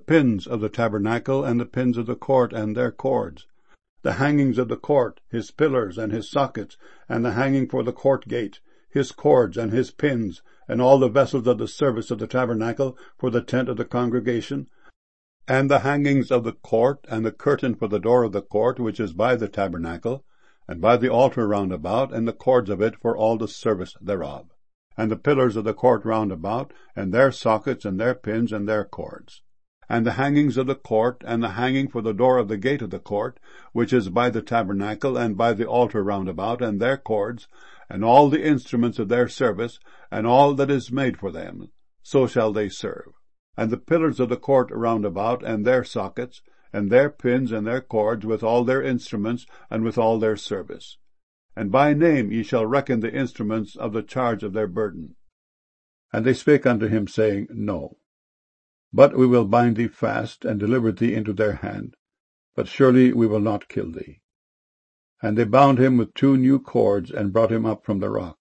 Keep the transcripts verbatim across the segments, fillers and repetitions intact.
pins of the tabernacle, and the pins of the court, and their cords, the hangings of the court, his pillars and his sockets, and the hanging for the court gate, his cords and his pins, and all the vessels of the service of the tabernacle for the tent of the congregation, and the hangings of the court, and the curtain for the door of the court, which is by the tabernacle, and by the altar round about, and the cords of it for all the service thereof, and the pillars of the court round about, and their sockets, and their pins, and their cords, and the hangings of the court, and the hanging for the door of the gate of the court, which is by the tabernacle, and by the altar round about, and their cords, and all the instruments of their service, and all that is made for them, so shall they serve. And the pillars of the court round about, and their sockets, and their pins, and their cords, with all their instruments, and with all their service. And by name ye shall reckon the instruments of the charge of their burden. And they spake unto him, saying, No. But we will bind thee fast, and deliver thee into their hand, but surely we will not kill thee. And they bound him with two new cords, and brought him up from the rock.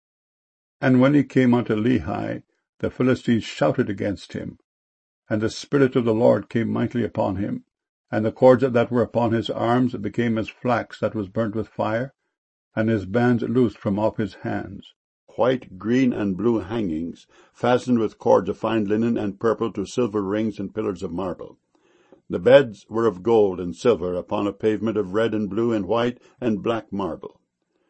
And when he came unto Lehi, the Philistines shouted against him, and the Spirit of the Lord came mightily upon him, and the cords that were upon his arms became as flax that was burnt with fire, and his bands loosed from off his hands. White, green, and blue hangings, fastened with cords of fine linen and purple to silver rings and pillars of marble. The beds were of gold and silver, upon a pavement of red and blue and white and black marble.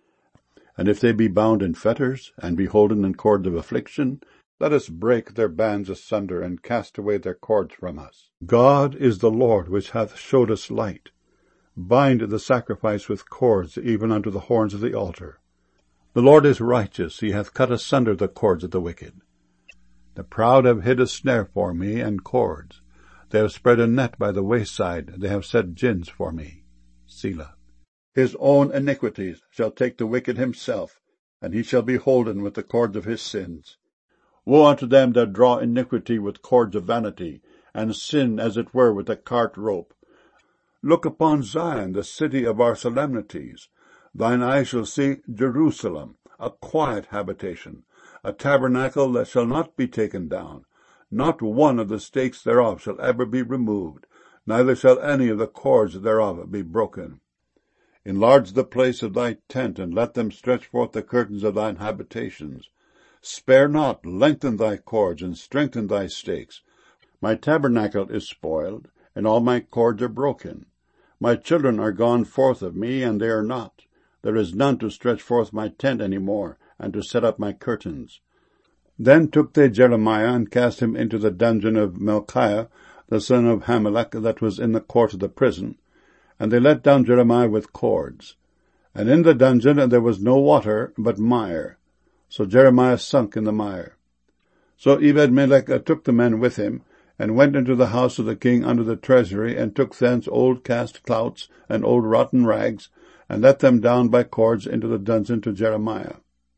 And if they be bound in fetters, and be holden in cords of affliction, let us break their bands asunder, and cast away their cords from us. God is the Lord which hath showed us light. Bind the sacrifice with cords, even unto the horns of the altar. The Lord is righteous, he hath cut asunder the cords of the wicked. The proud have hid a snare for me, and cords. They have spread a net by the wayside, they have set gins for me. Selah. His own iniquities shall take the wicked himself, and he shall be holden with the cords of his sins. Woe unto them that draw iniquity with cords of vanity, and sin as it were with a cart rope. Look upon Zion, the city of our solemnities. Thine eye shall see Jerusalem, a quiet habitation, a tabernacle that shall not be taken down. Not one of the stakes thereof shall ever be removed, neither shall any of the cords thereof be broken. Enlarge the place of thy tent, and let them stretch forth the curtains of thine habitations. Spare not, lengthen thy cords, and strengthen thy stakes. My tabernacle is spoiled, and all my cords are broken. My children are gone forth of me, and they are not. There is none to stretch forth my tent any more, and to set up my curtains. Then took they Jeremiah, and cast him into the dungeon of Melchiah, the son of Hamelech, that was in the court of the prison. And they let down Jeremiah with cords. And in the dungeon there was no water, but mire. So Jeremiah sunk in the mire. So Ebed-melech took the men with him, and went into the house of the king under the treasury, and took thence old cast clouts and old rotten rags, and let them down by cords into the dungeon to Jeremiah.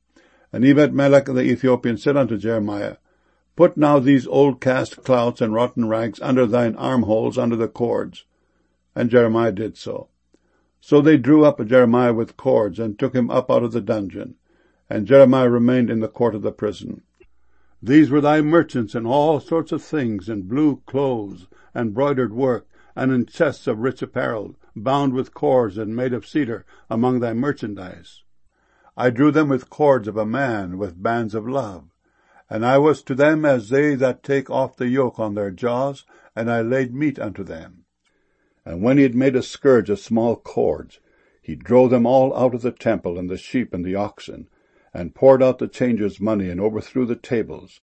And Ebed-melech the Ethiopian said unto Jeremiah, Put now these old cast clouts and rotten rags under thine armholes under the cords. And Jeremiah did so. So they drew up Jeremiah with cords, and took him up out of the dungeon. And Jeremiah remained in the court of the prison. These were thy merchants in all sorts of things, in blue clothes, and broidered work, and in chests of rich apparel, bound with cords and made of cedar, among thy merchandise. I drew them with cords of a man, with bands of love. And I was to them as they that take off the yoke on their jaws, and I laid meat unto them. And when he had made a scourge of small cords, he drove them all out of the temple, and the sheep and the oxen, and poured out the changers' money, and overthrew the tables.